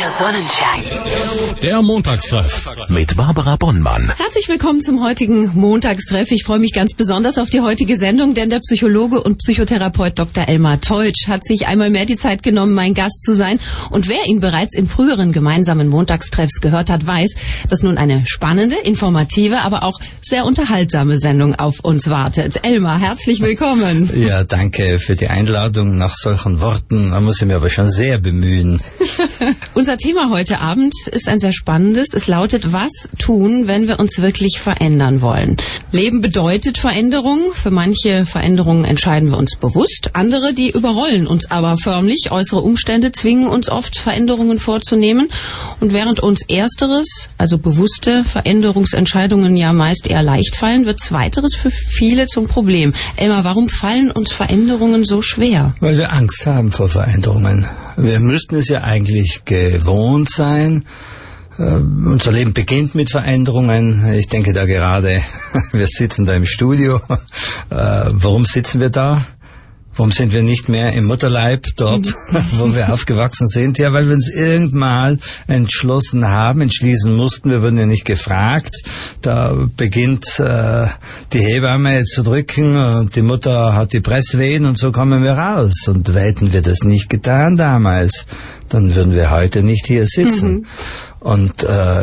Der Sonnenschein. Der Montagstreff mit Barbara Bonnmann. Herzlich willkommen zum heutigen Montagstreff. Ich freue mich ganz besonders auf die heutige Sendung, denn der Psychologe und Psychotherapeut Dr. Elmar Teutsch hat sich einmal mehr die Zeit genommen, mein Gast zu sein. Und wer ihn bereits in früheren gemeinsamen Montagstreffs gehört hat, weiß, dass nun eine spannende, informative, aber auch sehr unterhaltsame Sendung auf uns wartet. Elmar, herzlich willkommen. Ja, danke für die Einladung. Nach solchen Worten, da muss ich mir aber schon sehr bemühen. Unser Thema heute Abend ist ein sehr spannendes. Es lautet, was tun, wenn wir uns wirklich verändern wollen? Leben bedeutet Veränderung. Für manche Veränderungen entscheiden wir uns bewusst. Andere, die überrollen uns aber förmlich. Äußere Umstände zwingen uns oft, Veränderungen vorzunehmen. Und während uns Ersteres, also bewusste Veränderungsentscheidungen ja meist eher leicht fallen, wird Zweiteres für viele zum Problem. Elmar, warum fallen uns Veränderungen so schwer? Weil wir Angst haben vor Veränderungen. Wir müssten es ja eigentlich gewohnt sein. Unser Leben beginnt mit Veränderungen. Ich denke da gerade, wir sitzen da im Studio. Warum sitzen wir da? Warum sind wir nicht mehr im Mutterleib dort, wo wir aufgewachsen sind? Ja, weil wir uns irgendwann entschließen mussten. Wir wurden ja nicht gefragt. Da beginnt die Hebamme zu drücken und die Mutter hat die Presswehen und so kommen wir raus. Und hätten wir das nicht getan damals, dann würden wir heute nicht hier sitzen. Und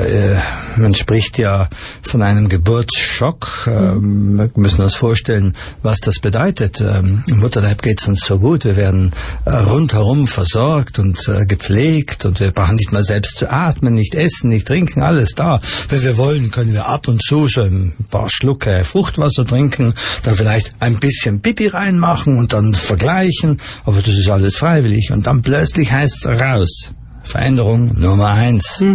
man spricht ja von einem Geburtsschock. Wir müssen uns vorstellen, was das bedeutet. Im Mutterleib geht es uns so gut. Wir werden rundherum versorgt und gepflegt und wir brauchen nicht mal selbst zu atmen, nicht essen, nicht trinken, alles da. Wenn wir wollen, können wir ab und zu so ein paar Schlucke Fruchtwasser trinken, dann vielleicht ein bisschen Pipi reinmachen und dann vergleichen. Aber das ist alles freiwillig. Und dann plötzlich heißt es raus. Veränderung Nummer 1.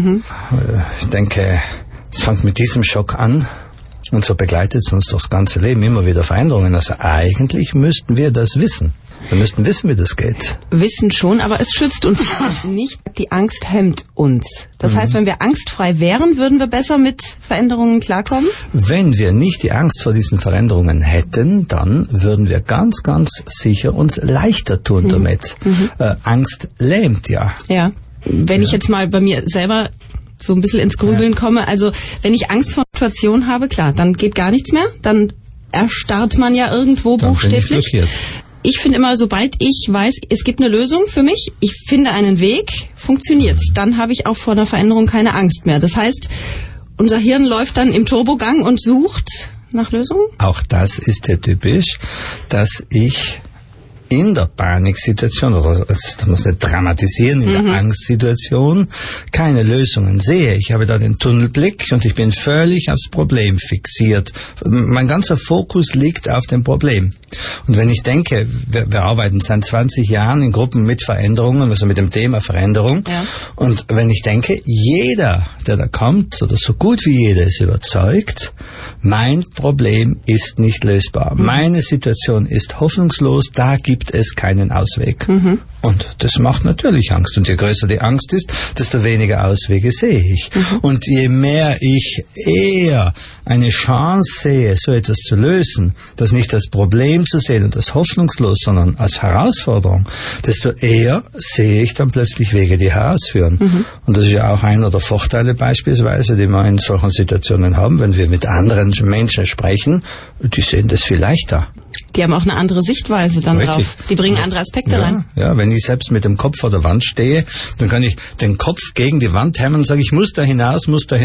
Ich denke, es fängt mit diesem Schock an und so begleitet es uns das ganze Leben immer wieder Veränderungen. Also eigentlich müssten wir das wissen. Wir müssten wissen, wie das geht. Wissen schon, aber es schützt uns nicht. Die Angst hemmt uns. Das heißt, wenn wir angstfrei wären, würden wir besser mit Veränderungen klarkommen? Wenn wir nicht die Angst vor diesen Veränderungen hätten, dann würden wir ganz, ganz sicher uns leichter tun damit. Angst lähmt ja. Ja. Wenn ich jetzt mal bei mir selber so ein bisschen ins Grübeln komme, also wenn ich Angst vor der Situation habe, klar, dann geht gar nichts mehr, dann erstarrt man ja irgendwo dann buchstäblich. Ich finde immer, sobald ich weiß, es gibt eine Lösung für mich, ich finde einen Weg, funktioniert's. Dann habe ich auch vor einer Veränderung keine Angst mehr. Das heißt, unser Hirn läuft dann im Turbogang und sucht nach Lösungen? Auch das ist ja typisch, dass ich in der Paniksituation, oder da muss nicht dramatisieren, in der Angstsituation keine Lösungen sehe. Ich habe da den Tunnelblick und ich bin völlig aufs Problem fixiert. Mein ganzer Fokus liegt auf dem Problem. Und wenn ich denke, wir arbeiten seit 20 Jahren in Gruppen mit Veränderungen, also mit dem Thema Veränderung. Ja. Und wenn ich denke, jeder, der da kommt, oder so gut wie jeder ist überzeugt, mein Problem ist nicht lösbar. Meine Situation ist hoffnungslos, da gibt es keinen Ausweg. Und das macht natürlich Angst. Und je größer die Angst ist, desto weniger Auswege sehe ich. Und je mehr ich eher eine Chance sehe, so etwas zu lösen, das nicht als Problem zu sehen und als hoffnungslos, sondern als Herausforderung, desto eher sehe ich dann plötzlich Wege, die herausführen. Und das ist ja auch einer der Vorteile beispielsweise, die wir in solchen Situationen haben, wenn wir mit anderen Menschen sprechen, die sehen das viel leichter. Die haben auch eine andere Sichtweise dann drauf. Die bringen andere Aspekte rein. Ja, wenn ich selbst mit dem Kopf vor der Wand stehe, dann kann ich den Kopf gegen die Wand hämmern und sage, ich muss da hinaus.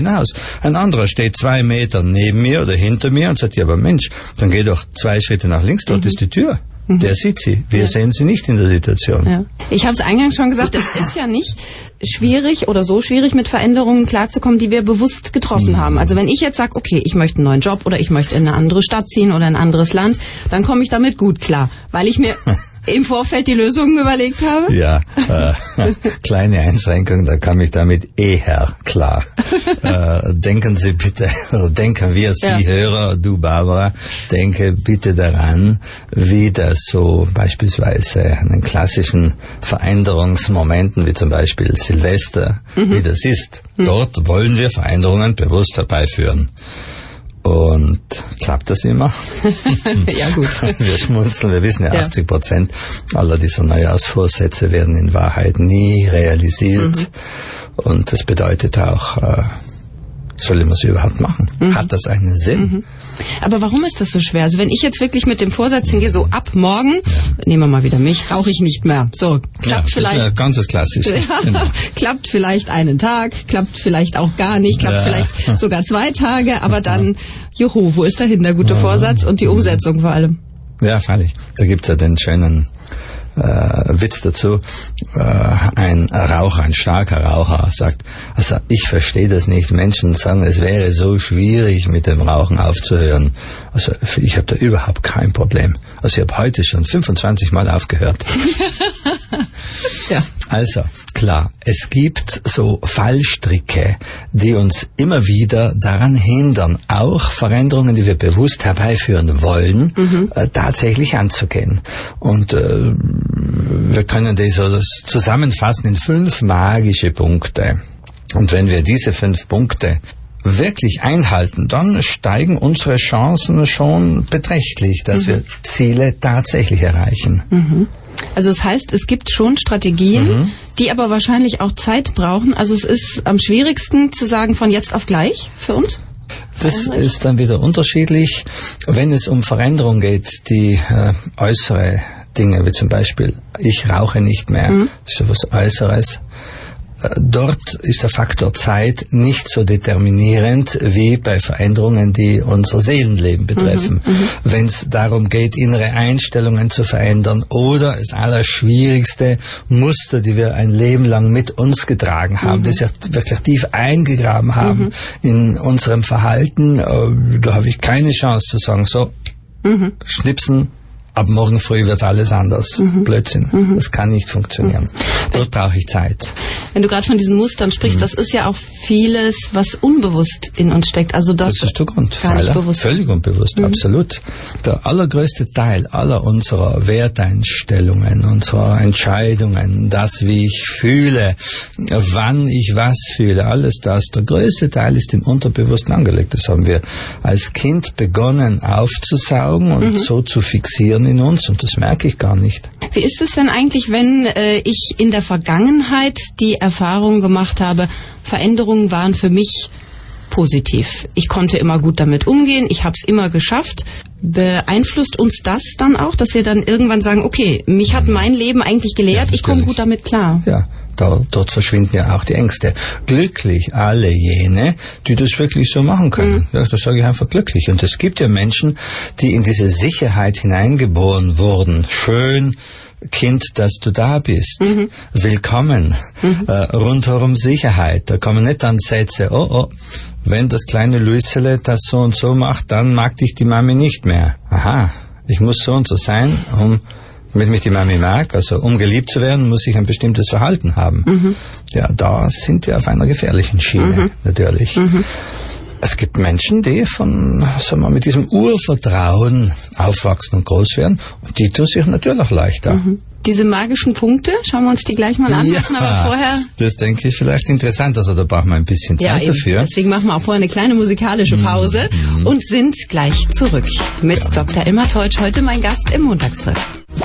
Ein anderer steht 2 Meter neben mir oder hinter mir und sagt, ja, aber Mensch, dann geh doch 2 Schritte nach links, dort ist die Tür. Der sieht sie. Wir sehen sie nicht in der Situation. Ja. Ich habe es eingangs schon gesagt, es ist ja nicht schwierig oder so schwierig, mit Veränderungen klarzukommen, die wir bewusst getroffen haben. Also wenn ich jetzt sage, okay, ich möchte einen neuen Job oder ich möchte in eine andere Stadt ziehen oder in ein anderes Land, dann komme ich damit gut klar, weil ich mir im Vorfeld die Lösungen überlegt habe? Ja, kleine Einschränkung, da kam ich damit eher klar. Denken Sie bitte, oder denken wir, Sie Hörer, du Barbara, denke bitte daran, wie das so beispielsweise an den klassischen Veränderungsmomenten, wie zum Beispiel Silvester, wie das ist. Dort wollen wir Veränderungen bewusst herbeiführen. Und klappt das immer? Ja, gut. Wir schmunzeln, wir wissen ja, 80% aller dieser Neujahrsvorsätze werden in Wahrheit nie realisiert. Und das bedeutet auch, soll man es überhaupt machen? Hat das einen Sinn? Aber warum ist das so schwer? Also wenn ich jetzt wirklich mit dem Vorsatz hingehe, so ab morgen, nehmen wir mal wieder mich, rauche ich nicht mehr. So, klappt vielleicht. Ja, ganz klassisch. Ja, genau. Klappt vielleicht einen Tag, klappt vielleicht auch gar nicht, klappt vielleicht sogar 2 Tage, aber dann, juhu, wo ist dahin der gute Vorsatz und die Umsetzung vor allem? Ja, freilich. Da gibt's ja den schönen Witz dazu. Ein Raucher, ein starker Raucher sagt, also ich verstehe das nicht. Menschen sagen, es wäre so schwierig, mit dem Rauchen aufzuhören. Also ich habe da überhaupt kein Problem. Also ich habe heute schon 25 Mal aufgehört. Ja. Also, klar, es gibt so Fallstricke, die uns immer wieder daran hindern, auch Veränderungen, die wir bewusst herbeiführen wollen, tatsächlich anzugehen. Und wir können das so zusammenfassen in 5 magische Punkte. Und wenn wir diese 5 Punkte wirklich einhalten, dann steigen unsere Chancen schon beträchtlich, dass wir Ziele tatsächlich erreichen. Also das heißt, es gibt schon Strategien, die aber wahrscheinlich auch Zeit brauchen. Also es ist am schwierigsten zu sagen, von jetzt auf gleich für uns? Das ist dann wieder unterschiedlich. Wenn es um Veränderung geht, die äußere Dinge, wie zum Beispiel, ich rauche nicht mehr, das ist etwas Äußeres. Dort ist der Faktor Zeit nicht so determinierend wie bei Veränderungen, die unser Seelenleben betreffen. Wenn es darum geht, innere Einstellungen zu verändern oder das Allerschwierigste, Muster, die wir ein Leben lang mit uns getragen haben, das ja wirklich tief eingegraben haben in unserem Verhalten, da habe ich keine Chance zu sagen, so, schnipsen, ab morgen früh wird alles anders. Blödsinn. Das kann nicht funktionieren. Dort brauche ich Zeit. Wenn du gerade von diesen Mustern sprichst, das ist ja auch vieles, was unbewusst in uns steckt. Also das ist der Grund. Gar nicht bewusst. Völlig unbewusst, absolut. Der allergrößte Teil aller unserer Werteinstellungen, unserer Entscheidungen, das, wie ich fühle, wann ich was fühle, alles das, der größte Teil ist im Unterbewussten angelegt. Das haben wir als Kind begonnen aufzusaugen und so zu fixieren in uns, und das merke ich gar nicht. Wie ist es denn eigentlich, wenn ich in der Vergangenheit die Erfahrung gemacht habe, Veränderungen waren für mich positiv. Ich konnte immer gut damit umgehen, ich habe es immer geschafft. Beeinflusst uns das dann auch, dass wir dann irgendwann sagen, okay, mich hat mein Leben eigentlich gelehrt, ich komme gut damit klar? Ja, dort verschwinden ja auch die Ängste. Glücklich alle jene, die das wirklich so machen können. Ja, das sage ich einfach glücklich. Und es gibt ja Menschen, die in diese Sicherheit hineingeboren wurden. Schön, Kind, dass du da bist. Willkommen. Rundherum Sicherheit. Da kommen nicht dann Sätze, wenn das kleine Luisele das so und so macht, dann mag dich die Mami nicht mehr. Aha, ich muss so und so sein, damit mich die Mami mag. Also um geliebt zu werden, muss ich ein bestimmtes Verhalten haben. Ja, da sind wir auf einer gefährlichen Schiene, natürlich. Es gibt Menschen, die mit diesem Urvertrauen aufwachsen und groß werden, und die tun sich natürlich leichter. Diese magischen Punkte, schauen wir uns die gleich mal an, aber vorher... Das denke ich vielleicht interessant, also da brauchen wir ein bisschen Zeit dafür. Deswegen machen wir auch vorher eine kleine musikalische Pause und sind gleich zurück mit Dr. Elmar Teutsch, heute mein Gast im Montagstreff.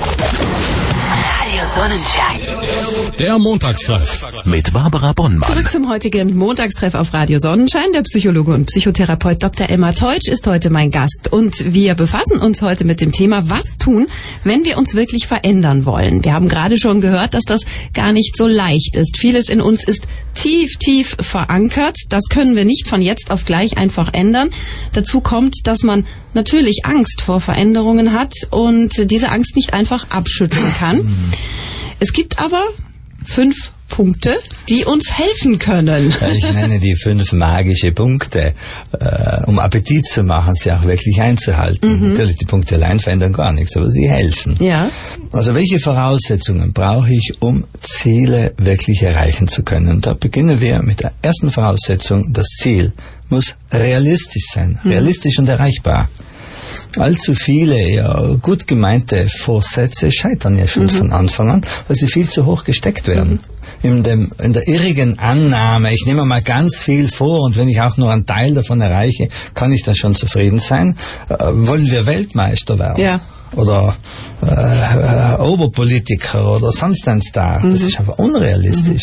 Radio Sonnenschein. Der Montagstreff mit Barbara Bonnmann. Zurück zum heutigen Montagstreff auf Radio Sonnenschein. Der Psychologe und Psychotherapeut Dr. Elmar Teutsch ist heute mein Gast. Und wir befassen uns heute mit dem Thema, was tun, wenn wir uns wirklich verändern wollen. Wir haben gerade schon gehört, dass das gar nicht so leicht ist. Vieles in uns ist tief, tief verankert. Das können wir nicht von jetzt auf gleich einfach ändern. Dazu kommt, dass man natürlich Angst vor Veränderungen hat und diese Angst nicht einfach abschütteln kann. Es gibt aber 5 Punkte, die uns helfen können. Ich nenne die 5 magische Punkte, um Appetit zu machen, sie auch wirklich einzuhalten. Natürlich, die Punkte allein verändern gar nichts, aber sie helfen. Ja. Also welche Voraussetzungen brauche ich, um Ziele wirklich erreichen zu können? Und da beginnen wir mit der ersten Voraussetzung. Das Ziel muss realistisch sein, realistisch und erreichbar. Allzu viele gut gemeinte Vorsätze scheitern ja schon von Anfang an, weil sie viel zu hoch gesteckt werden. In der irrigen Annahme, ich nehme mal ganz viel vor und wenn ich auch nur einen Teil davon erreiche, kann ich dann schon zufrieden sein. Wollen wir Weltmeister werden? Ja. Oder Oberpolitiker oder sonst ein Star? Das ist einfach unrealistisch.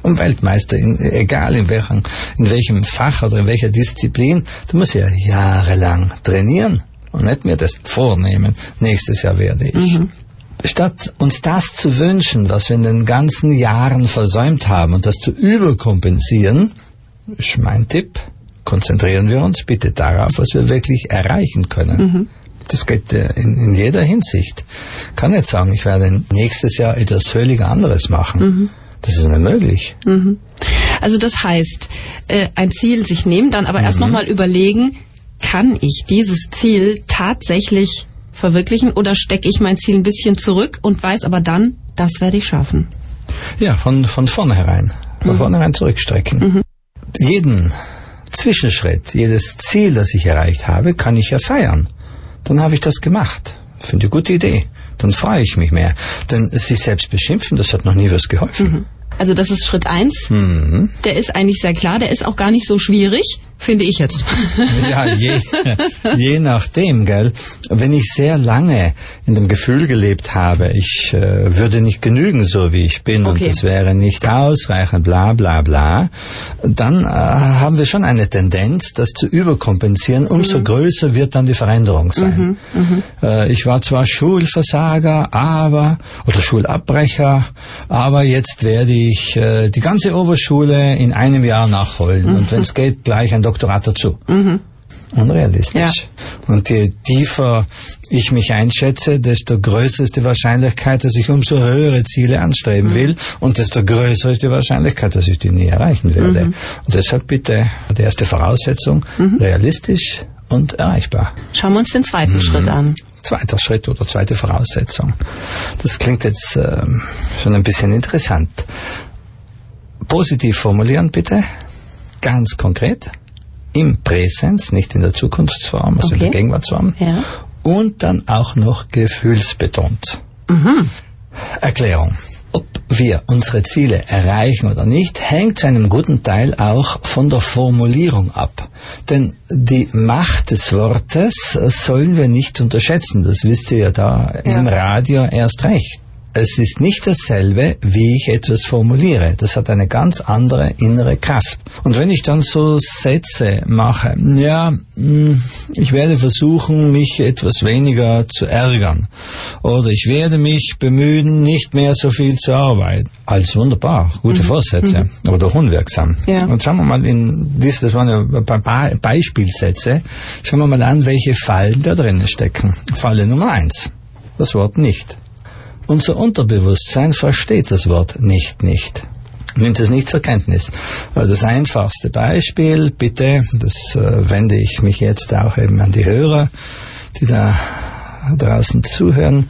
Und Weltmeister, egal in welchem Fach oder in welcher Disziplin, du musst ja jahrelang trainieren und nicht mir das vornehmen, nächstes Jahr werde ich. Statt uns das zu wünschen, was wir in den ganzen Jahren versäumt haben und das zu überkompensieren, ist mein Tipp, konzentrieren wir uns bitte darauf, was wir wirklich erreichen können. Das geht in jeder Hinsicht. Ich kann nicht sagen, ich werde nächstes Jahr etwas völlig anderes machen. Das ist nicht möglich. Also das heißt, ein Ziel sich nehmen, dann aber erst nochmal überlegen, kann ich dieses Ziel tatsächlich verwirklichen oder stecke ich mein Ziel ein bisschen zurück und weiß aber dann, das werde ich schaffen? Ja, von vornherein. Von vornherein zurückstrecken. Jeden Zwischenschritt, jedes Ziel, das ich erreicht habe, kann ich ja feiern. Dann habe ich das gemacht. Finde ich eine gute Idee. Dann freue ich mich mehr. Denn sich selbst beschimpfen, das hat noch nie was geholfen. Also das ist Schritt 1. Der ist eigentlich sehr klar, der ist auch gar nicht so schwierig, finde ich jetzt. Ja, je nachdem, gell. Wenn ich sehr lange in dem Gefühl gelebt habe, ich würde nicht genügen, so wie ich bin, und es wäre nicht ausreichend, bla bla bla, dann haben wir schon eine Tendenz, das zu überkompensieren. Umso größer wird dann die Veränderung sein. Ich war zwar Schulversager, oder Schulabbrecher, aber jetzt werde ich die ganze Oberschule in einem Jahr nachholen und wenn es geht, gleich ein Doktorat dazu. Unrealistisch. Ja. Und je tiefer ich mich einschätze, desto größer ist die Wahrscheinlichkeit, dass ich umso höhere Ziele anstreben will und desto größer ist die Wahrscheinlichkeit, dass ich die nie erreichen werde. Und deshalb bitte die erste Voraussetzung, realistisch und erreichbar. Schauen wir uns den zweiten Schritt an. Zweiter Schritt oder zweite Voraussetzung. Das klingt jetzt schon ein bisschen interessant. Positiv formulieren bitte, ganz konkret, im Präsens, nicht in der Zukunftsform, also in der Gegenwartsform, und dann auch noch gefühlsbetont. Erklärung. Ob wir unsere Ziele erreichen oder nicht, hängt zu einem guten Teil auch von der Formulierung ab. Denn die Macht des Wortes sollen wir nicht unterschätzen. Das wisst ihr ja da im Radio erst recht. Es ist nicht dasselbe, wie ich etwas formuliere. Das hat eine ganz andere innere Kraft. Und wenn ich dann so Sätze mache, ich werde versuchen, mich etwas weniger zu ärgern. Oder ich werde mich bemühen, nicht mehr so viel zu arbeiten. Alles wunderbar, gute Vorsätze, aber doch unwirksam. Ja. Und schauen wir mal das waren ja ein paar Beispielsätze, schauen wir mal an, welche Fallen da drinnen stecken. Falle Nummer 1, das Wort nicht. Unser Unterbewusstsein versteht das Wort nicht. Nimmt es nicht zur Kenntnis. Das einfachste Beispiel, bitte, das wende ich mich jetzt auch eben an die Hörer, die da draußen zuhören.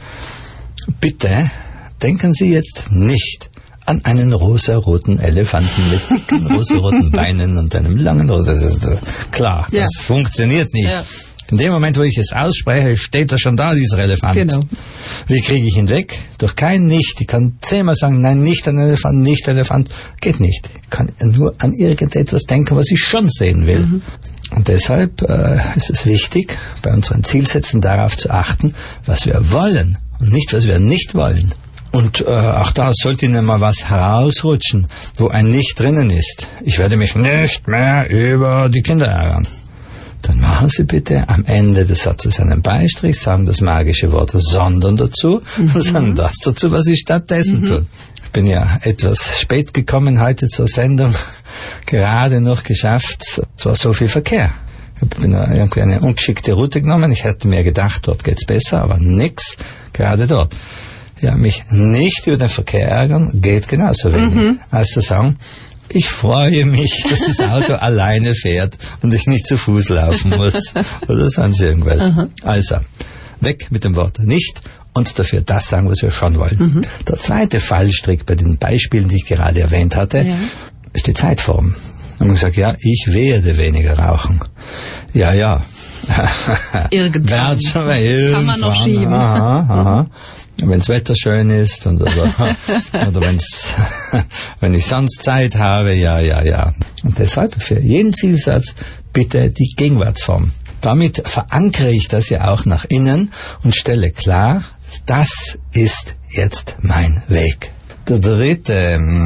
Bitte denken Sie jetzt nicht an einen rosaroten Elefanten mit dicken rosaroten Beinen und einem langen Klar, das funktioniert nicht. Ja. In dem Moment, wo ich es ausspreche, steht er schon da, dieser Elefant. Genau. Wie kriege ich ihn weg? Durch kein Nicht. Ich kann 10-mal sagen, nein, nicht ein Elefant, nicht Elefant. Geht nicht. Ich kann nur an irgendetwas denken, was ich schon sehen will. Und deshalb ist es wichtig, bei unseren Zielsätzen darauf zu achten, was wir wollen und nicht, was wir nicht wollen. Und auch da sollte Ihnen mal was herausrutschen, wo ein Nicht drinnen ist. Ich werde mich nicht mehr über die Kinder ärgern. Dann machen Sie bitte am Ende des Satzes einen Beistrich, sagen das magische Wort sondern dazu und sagen das dazu, was Sie stattdessen tun. Ich bin ja etwas spät gekommen heute zur Sendung, gerade noch geschafft, es war so viel Verkehr. Ich bin irgendwie eine ungeschickte Route genommen, ich hätte mir gedacht, dort geht's besser, aber nix, gerade dort. Ja, mich nicht über den Verkehr ärgern, geht genauso wenig. Also sagen, ich freue mich, dass das Auto alleine fährt und ich nicht zu Fuß laufen muss oder sonst irgendwas. Also, weg mit dem Wort nicht und dafür das sagen, was wir schon wollen. Der zweite Fallstrick bei den Beispielen, die ich gerade erwähnt hatte, ist die Zeitform. Und man sagt, ich werde weniger rauchen. Ja. Irgendwann. Kann man noch schieben. Wenns Wetter schön ist oder wenn ich sonst Zeit habe, ja. Und deshalb für jeden Zielsatz bitte die Gegenwartsform. Damit verankere ich das ja auch nach innen und stelle klar, das ist jetzt mein Weg. Der dritte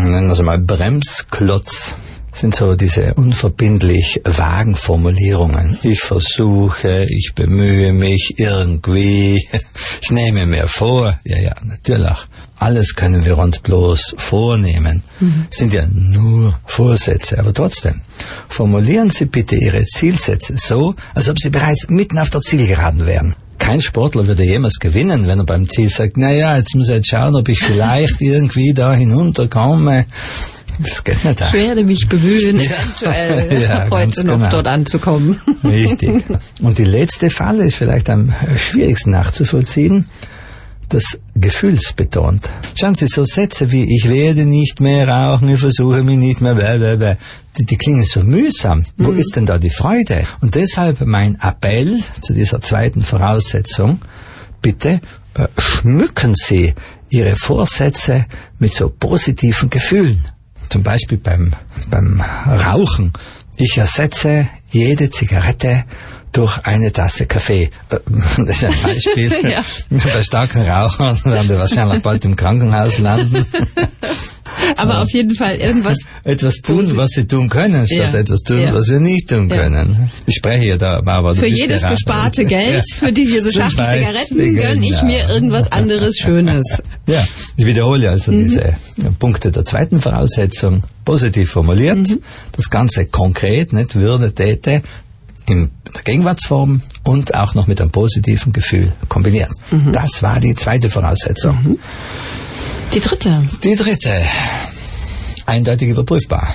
nennen wir es mal Bremsklotz, sind so diese unverbindlich vagen Formulierungen. Ich versuche, ich bemühe mich irgendwie, ich nehme mir vor. Ja, natürlich. Alles können wir uns bloß vornehmen. Sind ja nur Vorsätze, aber trotzdem. Formulieren Sie bitte Ihre Zielsätze so, als ob Sie bereits mitten auf der Zielgeraden wären. Kein Sportler würde jemals gewinnen, wenn er beim Ziel sagt, jetzt muss ich jetzt schauen, ob ich vielleicht irgendwie da hinunterkomme. Das geht nicht. Ich werde mich bemühen, eventuell heute noch dort anzukommen. Richtig. Und die letzte Falle ist vielleicht am schwierigsten nachzuvollziehen. Das gefühlsbetont. Schauen Sie, so Sätze wie, ich werde nicht mehr rauchen, ich versuche mich nicht mehr, die klingen so mühsam. Wo ist denn da die Freude? Und deshalb mein Appell zu dieser zweiten Voraussetzung, bitte schmücken Sie Ihre Vorsätze mit so positiven Gefühlen. Zum Beispiel beim Rauchen. Ich ersetze jede Zigarette durch eine Tasse Kaffee. Das ist ein Beispiel. Ja. Bei starken Rauchern werden wir wahrscheinlich bald im Krankenhaus landen. Aber auf jeden Fall etwas tun, was sie tun können, statt etwas tun, was wir nicht tun können. Ich spreche ja da, aber für jedes gesparte Geld, für diese Schachtel Zigaretten, gönne ich mir irgendwas anderes Schönes. Ja, ich wiederhole also diese Punkte der zweiten Voraussetzung. Positiv formuliert, das Ganze konkret, nicht würde, täte, in der Gegenwartsform und auch noch mit einem positiven Gefühl kombinieren. Das war die zweite Voraussetzung. Die dritte? Die dritte. Eindeutig überprüfbar.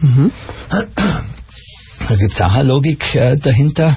Da gibt es auch eine Logik dahinter.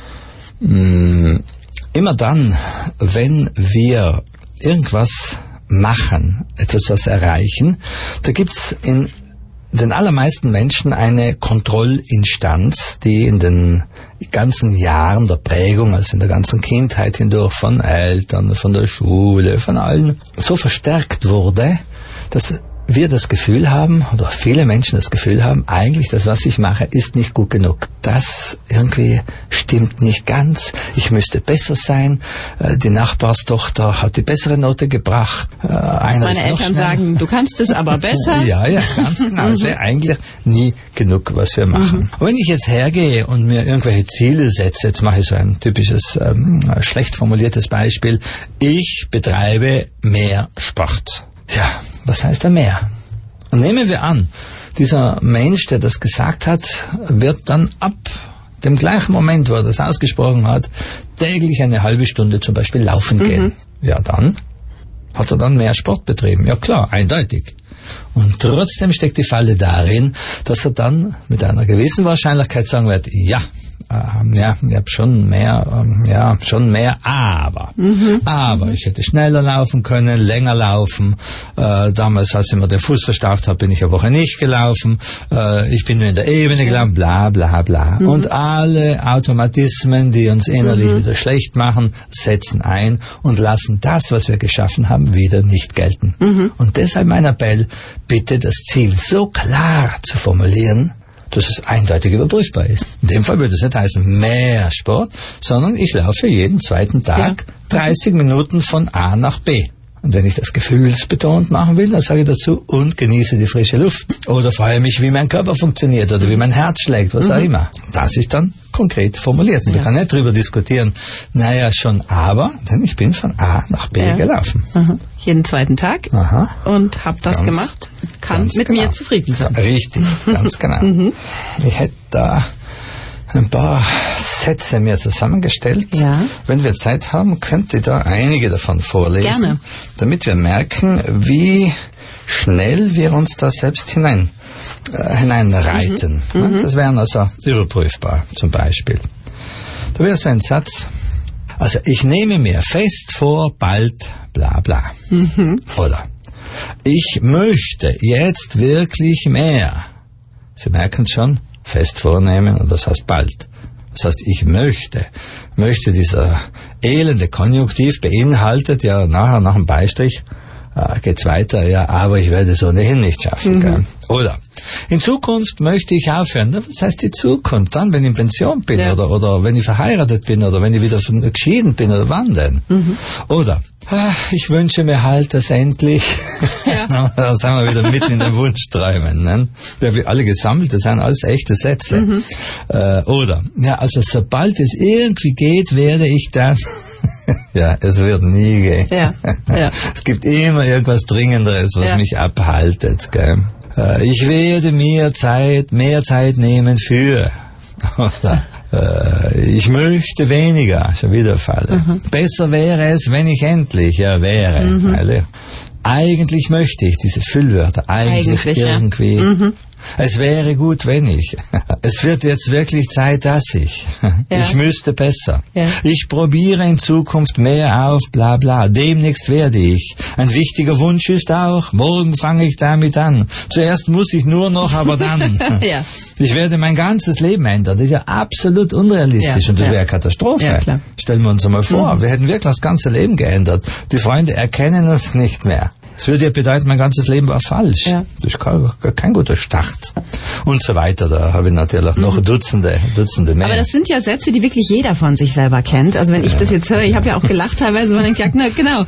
Immer dann, wenn wir irgendwas machen, etwas was erreichen, da gibt es in den allermeisten Menschen eine Kontrollinstanz, die in den ganzen Jahren der Prägung, also in der ganzen Kindheit hindurch von Eltern, von der Schule, von allen, so verstärkt wurde, dass wir das Gefühl haben, oder viele Menschen das Gefühl haben, eigentlich das, was ich mache, ist nicht gut genug. Das irgendwie stimmt nicht ganz. Ich müsste besser sein. Die Nachbarstochter hat die bessere Note gebracht. Meine Eltern sagen, du kannst es aber besser. Ja, ganz genau. Es wäre eigentlich nie genug, was wir machen. Und wenn ich jetzt hergehe und mir irgendwelche Ziele setze, jetzt mache ich so ein typisches, schlecht formuliertes Beispiel. Ich betreibe mehr Sport. Ja, was heißt da mehr? Und nehmen wir an, dieser Mensch, der das gesagt hat, wird dann ab dem gleichen Moment, wo er das ausgesprochen hat, täglich eine halbe Stunde zum Beispiel laufen gehen. Ja, dann hat er dann mehr Sport betrieben. Ja klar, eindeutig. Und trotzdem steckt die Falle darin, dass er dann mit einer gewissen Wahrscheinlichkeit sagen wird, ich habe schon mehr, aber ich hätte schneller laufen können, länger laufen. Damals, als ich mir den Fuß verstaucht habe, bin ich eine Woche nicht gelaufen. Ich bin nur in der Ebene gelaufen, bla bla bla. Und alle Automatismen, die uns innerlich wieder schlecht machen, setzen ein und lassen das, was wir geschaffen haben, wieder nicht gelten. Und deshalb mein Appell, bitte das Ziel so klar zu formulieren, dass es eindeutig überprüfbar ist. In dem Fall würde es nicht heißen mehr Sport, sondern ich laufe jeden zweiten Tag 30 Minuten von A nach B. Und wenn ich das gefühlsbetont machen will, dann sage ich dazu, und genieße die frische Luft. Oder freue mich, wie mein Körper funktioniert oder wie mein Herz schlägt, was auch immer. Das ist dann konkret formuliert. Und du kannst nicht drüber diskutieren, aber, denn ich bin von A nach B gelaufen. Jeden zweiten Tag und habe das gemacht. Kann mit mir zufrieden sein. Richtig, ganz genau. Ich hätte da ein paar Sätze mir zusammengestellt. Ja. Wenn wir Zeit haben, könnte ich da einige davon vorlesen. Gerne. Damit wir merken, wie schnell wir uns da selbst hineinreiten. Das wären also überprüfbar, zum Beispiel. Da wäre so ein Satz, also ich nehme mir fest vor, bald bla bla. Oder ich möchte jetzt wirklich mehr. Sie merken schon, fest vornehmen und das heißt bald. Das heißt, ich möchte. Dieser elende Konjunktiv beinhaltet ja nachher nach dem Beistrich, geht's weiter, aber ich werde es ohnehin nicht schaffen. Oder in Zukunft möchte ich aufhören. Was heißt die Zukunft? Dann, wenn ich in Pension bin oder wenn ich verheiratet bin oder wenn ich wieder geschieden bin oder wann denn? Oder Ich wünsche mir halt, dass endlich, ja. Da sind wir wieder mitten in den Wunschträumen, ne? Da wir alle gesammelt, das sind alles echte Sätze. Oder, also sobald es irgendwie geht, werde ich dann, ja, es wird nie gehen. Ja. Es gibt immer irgendwas Dringenderes, was mich abhaltet, gell? Ich werde mir mehr Zeit nehmen für, oder, ich möchte weniger, schon wieder Falle. Besser wäre es, wenn ich endlich, wäre. Eigentlich möchte ich diese Füllwörter, eigentlich irgendwie. Es wäre gut, wenn ich. Es wird jetzt wirklich Zeit, dass ich. Ich müsste besser. Ich probiere in Zukunft mehr auf, bla bla. Demnächst werde ich. Ein wichtiger Wunsch ist auch, morgen fange ich damit an. Zuerst muss ich nur noch, aber dann. Ich werde mein ganzes Leben ändern. Das ist ja absolut unrealistisch und das wäre eine Katastrophe. Ja, stellen wir uns mal vor, wir hätten wirklich das ganze Leben geändert. Die Freunde erkennen uns nicht mehr. Das würde ja bedeuten, mein ganzes Leben war falsch. Ja. Das ist kein guter Start. Und so weiter. Da habe ich natürlich noch Dutzende mehr. Aber das sind ja Sätze, die wirklich jeder von sich selber kennt. Also wenn ich das jetzt höre, ich habe ja auch gelacht teilweise, man denkt, genau.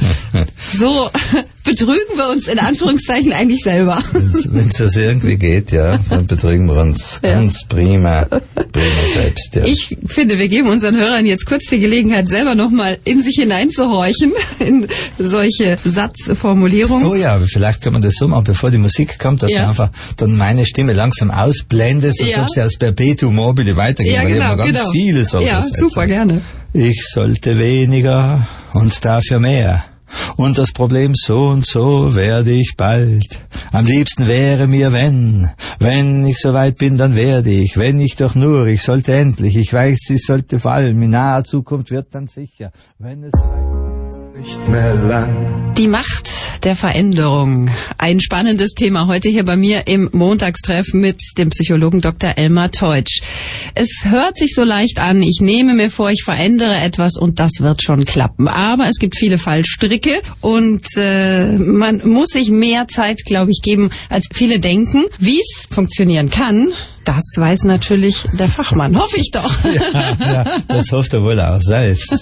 So betrügen wir uns in Anführungszeichen eigentlich selber. Wenn es das irgendwie geht, dann betrügen wir uns ganz prima selbst. Ja. Ich finde, wir geben unseren Hörern jetzt kurz die Gelegenheit, selber nochmal in sich hineinzuhorchen, in solche Satzformulierungen. Oh ja, vielleicht kann man das so machen, bevor die Musik kommt, dass einfach dann meine Stimme langsam ausblendet, als ob sie als Perpetuum mobile weitergeht. Ja, genau, ganz viele solche Sätze. Super, gerne. Ich sollte weniger und dafür mehr. Und das Problem so und so werde ich bald. Am liebsten wäre mir, wenn ich soweit bin, dann werde ich. Wenn ich doch nur, ich sollte endlich. Ich weiß, ich sollte fallen. In naher Zukunft wird dann sicher, wenn es nicht mehr lang. Die Macht der Veränderung. Ein spannendes Thema heute hier bei mir im Montagstreff mit dem Psychologen Dr. Elmar Teutsch. Es hört sich so leicht an, ich nehme mir vor, ich verändere etwas und das wird schon klappen. Aber es gibt viele Fallstricke und man muss sich mehr Zeit, glaube ich, geben, als viele denken. Wie es funktionieren kann, das weiß natürlich der Fachmann, hoffe ich doch. Ja, das hofft er wohl auch selbst.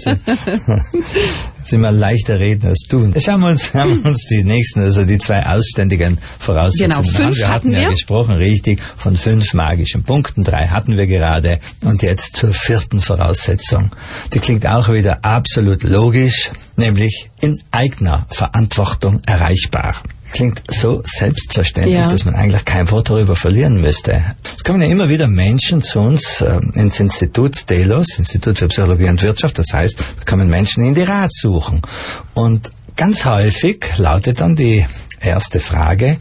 Sind wir leichter reden als tun. Schauen wir uns die nächsten, also die 2 ausständigen Voraussetzungen an. Genau, 5 wir hatten ja gesprochen, richtig, von 5 magischen Punkten. 3 hatten wir gerade. Und jetzt zur 4. Voraussetzung. Die klingt auch wieder absolut logisch, nämlich in eigener Verantwortung erreichbar. Klingt so selbstverständlich, dass man eigentlich kein Wort darüber verlieren müsste. Es kommen ja immer wieder Menschen zu uns ins Institut Delos, Institut für Psychologie und Wirtschaft. Das heißt, da kommen Menschen in die Rat suchen. Und ganz häufig lautet dann die erste Frage,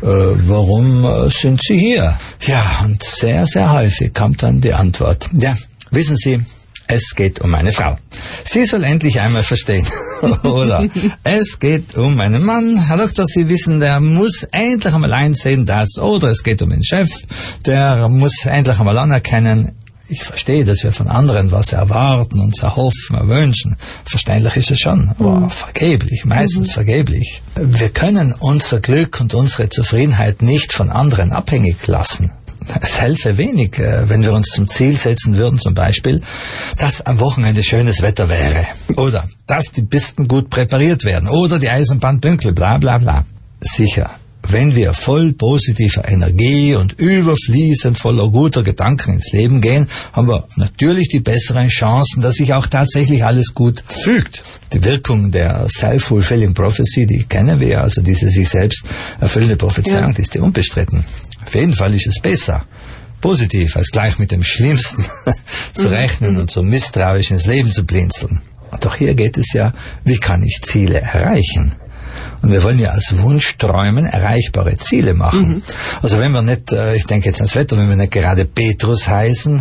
warum sind Sie hier? Ja, und sehr, sehr häufig kommt dann die Antwort, ja, wissen Sie, es geht um meine Frau. Sie soll endlich einmal verstehen. Oder es geht um meinen Mann. Herr Doktor, Sie wissen, der muss endlich einmal einsehen, dass. Oder es geht um den Chef, der muss endlich einmal anerkennen, ich verstehe, dass wir von anderen was erwarten, uns erhoffen, erwünschen. Verständlich ist es schon, aber vergeblich, meistens vergeblich. Wir können unser Glück und unsere Zufriedenheit nicht von anderen abhängig lassen. Es helfe wenig, wenn wir uns zum Ziel setzen würden, zum Beispiel, dass am Wochenende schönes Wetter wäre. Oder dass die Pisten gut präpariert werden. Oder die Eisenbahn pünktlich, bla bla bla. Sicher, wenn wir voll positiver Energie und überfließend voller guter Gedanken ins Leben gehen, haben wir natürlich die besseren Chancen, dass sich auch tatsächlich alles gut fügt. Die Wirkung der Self-Fulfilling Prophecy, die kennen wir ja, also diese sich selbst erfüllende Prophezeiung, die ist ja unbestritten. Auf jeden Fall ist es besser, positiv, als gleich mit dem Schlimmsten zu rechnen und so misstrauisch ins Leben zu blinzeln. Doch hier geht es ja, wie kann ich Ziele erreichen? Und wir wollen ja als Wunschträumen erreichbare Ziele machen. Also wenn wir nicht, ich denke jetzt ans Wetter, wenn wir nicht gerade Petrus heißen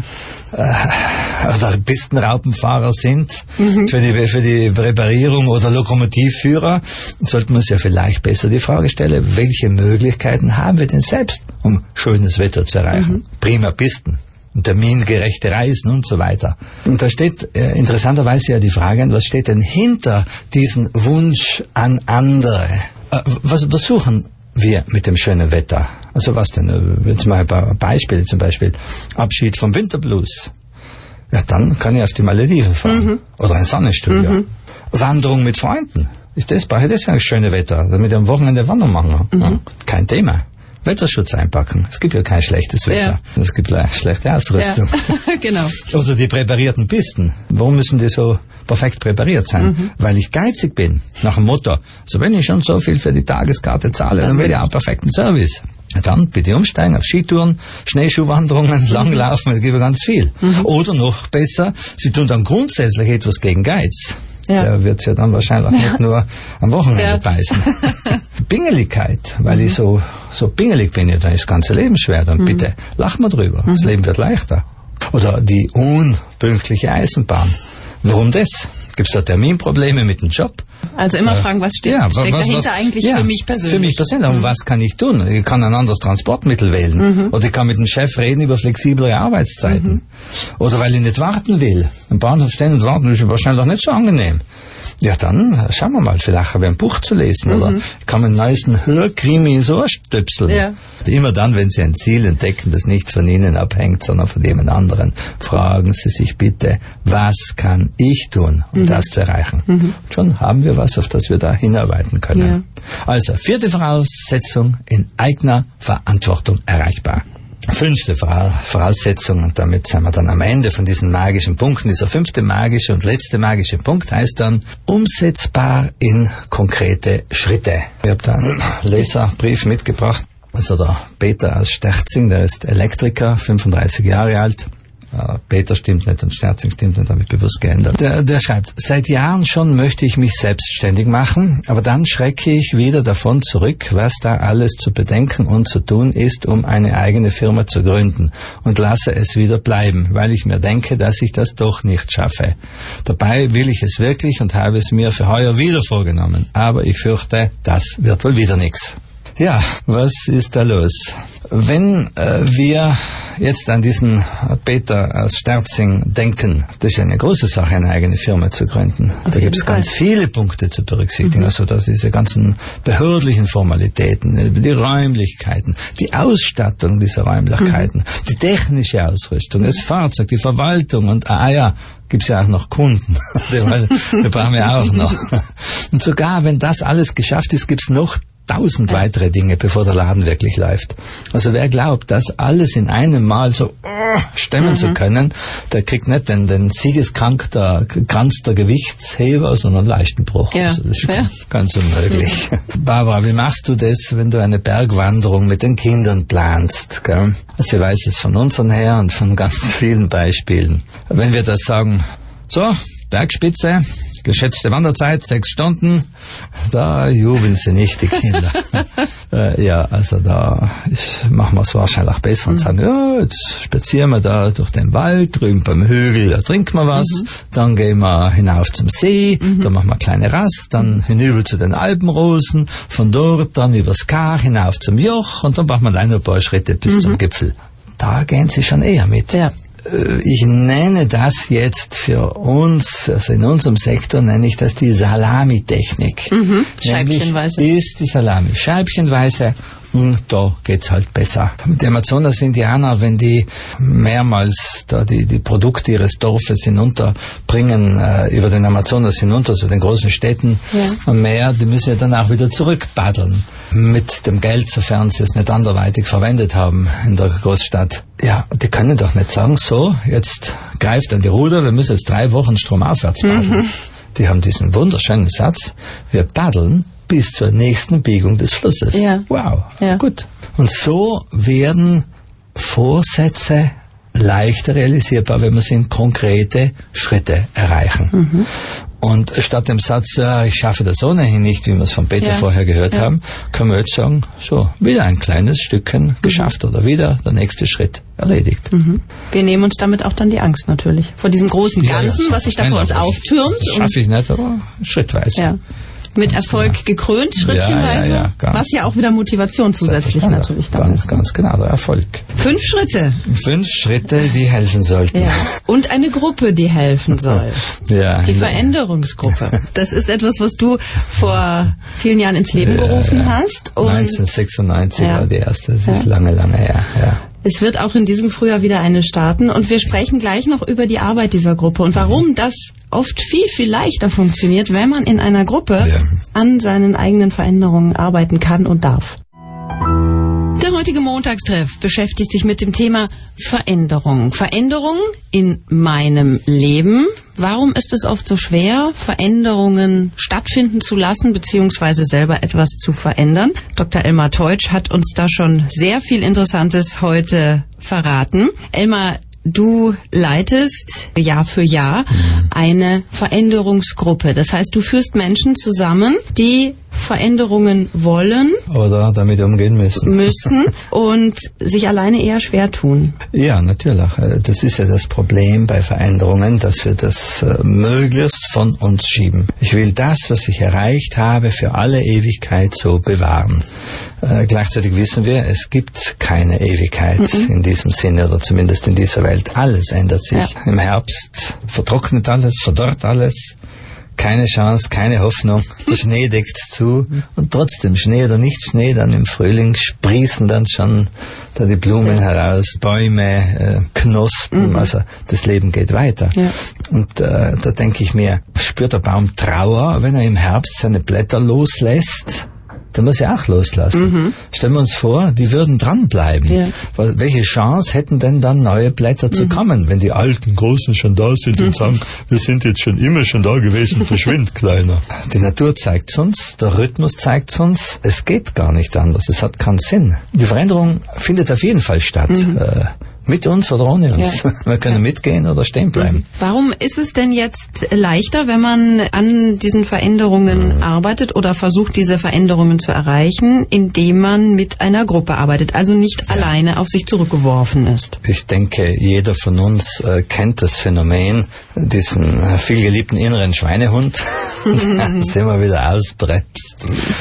oder Pistenraupenfahrer sind für die Präparierung oder Lokomotivführer, sollten wir uns ja vielleicht besser die Frage stellen, welche Möglichkeiten haben wir denn selbst, um schönes Wetter zu erreichen? Prima Pisten, termingerechte Reisen und so weiter. Und da steht interessanterweise ja die Frage, was steht denn hinter diesen Wunsch an andere? Was suchen wir mit dem schönen Wetter? Also was denn? Jetzt mal ein paar Beispiele, zum Beispiel Abschied vom Winterblues. Ja, dann kann ich auf die Malediven fahren. Oder ein Sonnenstudio. Wanderung mit Freunden. brauche ich das schöne Wetter, damit ich am Wochenende Wanderung machen kann. Ja, kein Thema. Wetterschutz einpacken. Es gibt ja kein schlechtes Wetter. Ja. Es gibt eine schlechte Ausrüstung. Ja. Genau. Oder die präparierten Pisten. Warum müssen die so perfekt präpariert sein? Weil ich geizig bin. Nach dem Motto, also wenn ich schon so viel für die Tageskarte zahle, dann will ich auch perfekten Service. Dann bitte umsteigen auf Skitouren, Schneeschuhwanderungen, Langlaufen, es gibt ja ganz viel. Oder noch besser, Sie tun dann grundsätzlich etwas gegen Geiz. Ja. Der wird ja dann wahrscheinlich nicht nur am Wochenende beißen. Pingeligkeit, weil ich so pingelig bin, ja, dann ist das ganze Leben schwer. Dann bitte, lach mal drüber. Das Leben wird leichter. Oder die unpünktliche Eisenbahn. Warum das? Gibt es da Terminprobleme mit dem Job? Also immer fragen, was steckt dahinter eigentlich für mich persönlich? Für mich persönlich. Und was kann ich tun? Ich kann ein anderes Transportmittel wählen. Oder ich kann mit dem Chef reden über flexiblere Arbeitszeiten. Oder weil ich nicht warten will. Am Bahnhof stehen und warten ist wahrscheinlich nicht so angenehm. Ja, dann schauen wir mal, vielleicht habe ich ein Buch zu lesen oder ich kann mir den neuesten Hörkrimi ins Ohr stöpseln. Ja. Immer dann, wenn Sie ein Ziel entdecken, das nicht von Ihnen abhängt, sondern von jemand anderen, fragen Sie sich bitte, was kann ich tun, um das zu erreichen? Und schon haben wir was, auf das wir da hinarbeiten können. Ja. Also, 4. Voraussetzung, in eigener Verantwortung erreichbar. 5. Voraussetzung, und damit sind wir dann am Ende von diesen magischen Punkten. Dieser 5. magische und letzte magische Punkt heißt dann umsetzbar in konkrete Schritte. Ich habe da einen Leserbrief mitgebracht. Also der Peter aus Sterzing, der ist Elektriker, 35 Jahre alt. Peter stimmt nicht und Sterzing stimmt nicht, habe ich bewusst geändert. Der schreibt, seit Jahren schon möchte ich mich selbstständig machen, aber dann schrecke ich wieder davon zurück, was da alles zu bedenken und zu tun ist, um eine eigene Firma zu gründen und lasse es wieder bleiben, weil ich mir denke, dass ich das doch nicht schaffe. Dabei will ich es wirklich und habe es mir für heuer wieder vorgenommen, aber ich fürchte, das wird wohl wieder nichts. Ja, was ist da los? Wenn wir jetzt an diesen Peter aus Sterzing denken, das ist eine große Sache, eine eigene Firma zu gründen. Da gibt es ganz viele Punkte zu berücksichtigen. Also dass diese ganzen behördlichen Formalitäten, die Räumlichkeiten, die Ausstattung dieser Räumlichkeiten, die technische Ausrüstung, das Fahrzeug, die Verwaltung und gibt's ja auch noch Kunden. Die brauchen wir auch noch. Und sogar wenn das alles geschafft ist, gibt's noch 1000 weitere Dinge, bevor der Laden wirklich läuft. Also wer glaubt, das alles in einem Mal so stemmen zu können, der kriegt nicht den Siegeskranz der Gewichtsheber, sondern Leistenbruch. Ja. Also das ist ganz unmöglich. Barbara, wie machst du das, wenn du eine Bergwanderung mit den Kindern planst? Gell? Also ich weiß es von unseren her und von ganz vielen Beispielen. Wenn wir das sagen, so, Bergspitze, geschätzte Wanderzeit, 6 Stunden, da jubeln sie nicht, die Kinder. Also da machen wir es wahrscheinlich besser und sagen, ja, jetzt spazieren wir da durch den Wald, drüben beim Hügel, da trinken wir was, dann gehen wir hinauf zum See, da machen wir eine kleine Rast, dann hinüber zu den Alpenrosen, von dort dann übers Kar hinauf zum Joch und dann machen wir dann noch ein paar Schritte bis zum Gipfel. Da gehen sie schon eher mit. Ja. Ich nenne das jetzt für uns, also in unserem Sektor nenne ich das die Salamitechnik. Scheibchenweise. Ist die Salami. Scheibchenweise. Und da geht's halt besser. Die Amazonas-Indianer, wenn die mehrmals da die Produkte ihres Dorfes hinunterbringen, über den Amazonas hinunter zu den großen Städten am Meer, die müssen ja dann auch wieder zurückpaddeln. Mit dem Geld, sofern sie es nicht anderweitig verwendet haben in der Großstadt. Ja, die können doch nicht sagen, so, jetzt greift an die Ruder, wir müssen jetzt 3 Wochen stromaufwärts paddeln. Die haben diesen wunderschönen Satz, wir paddeln bis zur nächsten Biegung des Flusses. Ja. Wow, gut. Und so werden Vorsätze leichter realisierbar, wenn wir sie in konkrete Schritte erreichen. Und statt dem Satz, ich schaffe das ohnehin nicht, wie wir es von Peter vorher gehört haben, können wir jetzt sagen, so, wieder ein kleines Stückchen geschafft oder wieder der nächste Schritt erledigt. Wir nehmen uns damit auch dann die Angst natürlich vor diesem großen Ganzen, was sich da vor uns auftürmt. Das schaffe ich nicht, aber schrittweise. Ja. Mit ganz Erfolg gekrönt, schrittchenweise, was ja auch wieder Motivation zusätzlich natürlich dann ist. Ganz genau, der Erfolg. 5 Schritte. 5 Schritte, die helfen sollten. Ja. Und eine Gruppe, die helfen soll. Die Veränderungsgruppe. Das ist etwas, was du vor vielen Jahren ins Leben gerufen hast. Und 1996 war die erste, das ist lange her. Ja. Es wird auch in diesem Frühjahr wieder eine starten und wir sprechen gleich noch über die Arbeit dieser Gruppe und warum das oft viel, viel leichter funktioniert, wenn man in einer Gruppe an seinen eigenen Veränderungen arbeiten kann und darf. Der heutige Montagstreff beschäftigt sich mit dem Thema Veränderung. Veränderung in meinem Leben. Warum ist es oft so schwer, Veränderungen stattfinden zu lassen, beziehungsweise selber etwas zu verändern? Dr. Elmar Teutsch hat uns da schon sehr viel Interessantes heute verraten. Elmar, du leitest Jahr für Jahr eine Veränderungsgruppe. Das heißt, du führst Menschen zusammen, die Veränderungen wollen oder damit umgehen müssen und sich alleine eher schwer tun. Ja, natürlich. Das ist ja das Problem bei Veränderungen, dass wir das möglichst von uns schieben. Ich will das, was ich erreicht habe, für alle Ewigkeit so bewahren. Gleichzeitig wissen wir, es gibt keine Ewigkeit in diesem Sinne oder zumindest in dieser Welt. Alles ändert sich. Ja. Im Herbst vertrocknet alles, verdorrt alles. Keine Chance, keine Hoffnung. Der Schnee deckt zu und trotzdem, Schnee oder nicht Schnee, dann im Frühling sprießen dann schon da die Blumen heraus, Bäume, Knospen, also das Leben geht weiter. Ja. Und da denke ich mir, spürt der Baum Trauer, wenn er im Herbst seine Blätter loslässt? Dann muss er auch loslassen. Stellen wir uns vor, die würden dranbleiben. Ja. Welche Chance hätten denn dann neue Blätter zu kommen, wenn die alten Großen schon da sind und sagen, wir sind jetzt schon immer schon da gewesen, verschwind, Kleiner. Die Natur zeigt uns, der Rhythmus zeigt uns, es geht gar nicht anders, es hat keinen Sinn. Die Veränderung findet auf jeden Fall statt. Mit uns oder ohne uns. Ja. Wir können mitgehen oder stehen bleiben. Warum ist es denn jetzt leichter, wenn man an diesen Veränderungen arbeitet oder versucht, diese Veränderungen zu erreichen, indem man mit einer Gruppe arbeitet, also nicht alleine auf sich zurückgeworfen ist? Ich denke, jeder von uns kennt das Phänomen, diesen vielgeliebten inneren Schweinehund, der uns immer wieder ausbremst.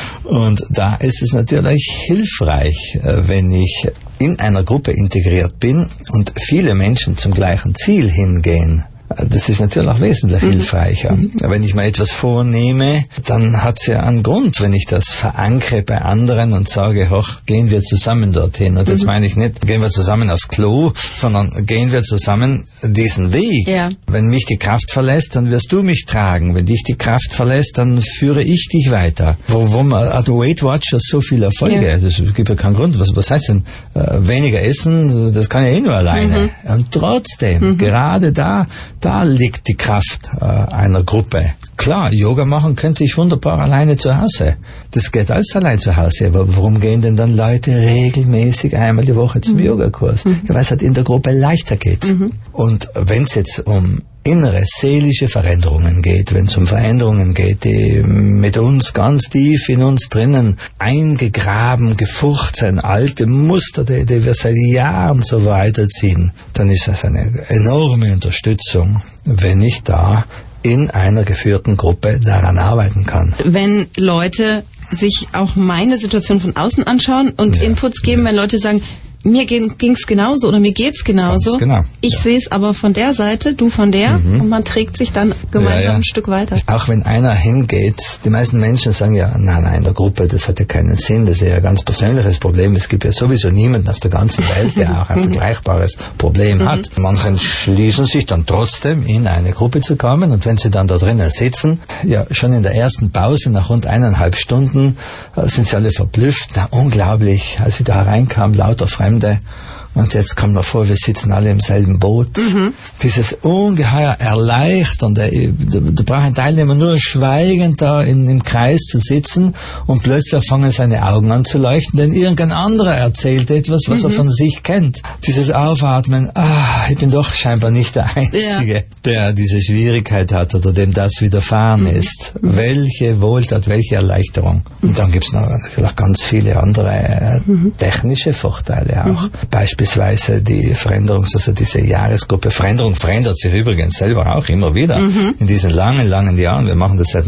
Und da ist es natürlich hilfreich, wenn ich in einer Gruppe integriert bin und viele Menschen zum gleichen Ziel hingehen. Das ist natürlich auch wesentlich hilfreicher. Wenn ich mir etwas vornehme, dann hat es ja einen Grund, wenn ich das verankere bei anderen und sage, hoch, gehen wir zusammen dorthin. Und jetzt meine ich nicht, gehen wir zusammen aufs Klo, sondern gehen wir zusammen diesen Weg. Ja. Wenn mich die Kraft verlässt, dann wirst du mich tragen. Wenn dich die Kraft verlässt, dann führe ich dich weiter. Warum hat Weight Watchers so viele Erfolge? Ja. Das gibt ja keinen Grund. Was heißt denn, weniger essen, das kann ja eh nur alleine. Und trotzdem, gerade da liegt die Kraft einer Gruppe. Klar, Yoga machen könnte ich wunderbar alleine zu Hause. Das geht alles allein zu Hause. Aber warum gehen denn dann Leute regelmäßig einmal die Woche zum Yogakurs? Ja, weil es halt in der Gruppe leichter geht. Und wenn es jetzt um innere, seelische Veränderungen geht, wenn es um Veränderungen geht, die mit uns ganz tief in uns drinnen eingegraben, gefurcht sind, alte Muster, die wir seit Jahren so weiterziehen, dann ist das eine enorme Unterstützung, wenn ich da in einer geführten Gruppe daran arbeiten kann. Wenn Leute sich auch meine Situation von außen anschauen und Inputs geben, wenn Leute sagen, mir ging's genauso oder mir geht's genauso. Genau. Ich sehe es aber von der Seite, du von der und man trägt sich dann gemeinsam ein Stück weiter. Auch wenn einer hingeht, die meisten Menschen sagen ja, nein, in der Gruppe, das hat ja keinen Sinn, das ist ja ein ganz persönliches Problem. Es gibt ja sowieso niemanden auf der ganzen Welt, der auch ein vergleichbares Problem hat. Manche entschließen sich dann trotzdem, in eine Gruppe zu kommen und wenn sie dann da drinnen sitzen, ja, schon in der ersten Pause, nach rund 1,5 Stunden, sind sie alle verblüfft. Na, unglaublich, als ich da reinkam, lauter Fremde. Und jetzt kommt mir vor, wir sitzen alle im selben Boot. Dieses ungeheuer Erleichternde, da brauchen Teilnehmer nur schweigend da im Kreis zu sitzen und plötzlich fangen seine Augen an zu leuchten, denn irgendein anderer erzählt etwas, was er von sich kennt. Dieses Aufatmen, ich bin doch scheinbar nicht der Einzige, der diese Schwierigkeit hat oder dem das widerfahren ist. Welche Wohltat, welche Erleichterung. Und dann gibt's noch vielleicht ganz viele andere technische Vorteile auch. Beispielsweise die Veränderung, also diese Jahresgruppe. Veränderung verändert sich übrigens selber auch immer wieder in diesen langen, langen Jahren. Wir machen das seit